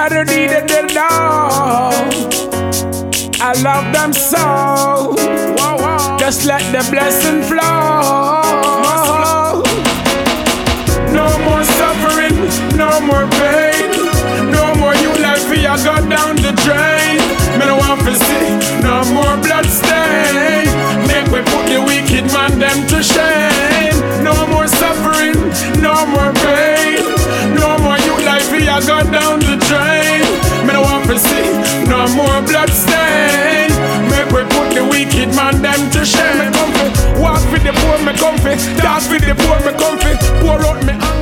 rather needed than now. I love them so. Just let the blessing flow. No more suffering, no more pain. No more you life for you go down the drain. Me no want to see no more blood stain. Make we put the wicked man them to shame. No more suffering, no more pain. No more you life for you go down the drain. Me no want to see no more blood stain. Make we put the wicked man them to shame. Me comfy, walk with the poor me comfy, dance with the poor me comfy. Pour out me